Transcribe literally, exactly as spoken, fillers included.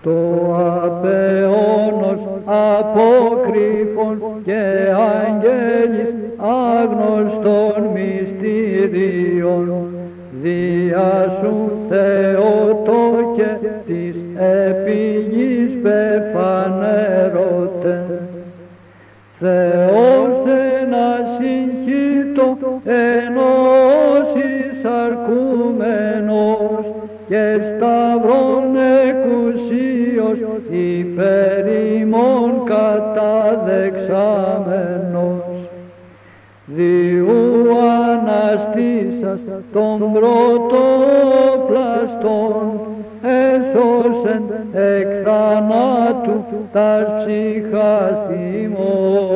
το απεώνος αποκρύφων και αγγέλης άγνωστων μυστηρίων, δια σου Θεοτόκε της επιγής πεφανερώτε. Θεός ένα συγχύτω ενώσεις αρκούμενος και σταυρών εκουσίως υπέρ ημών καταδεξάμενος. Διού αναστήσας των πρωτοπλαστών έσωσεν εκ θανάτου τας ψυχάς ημών.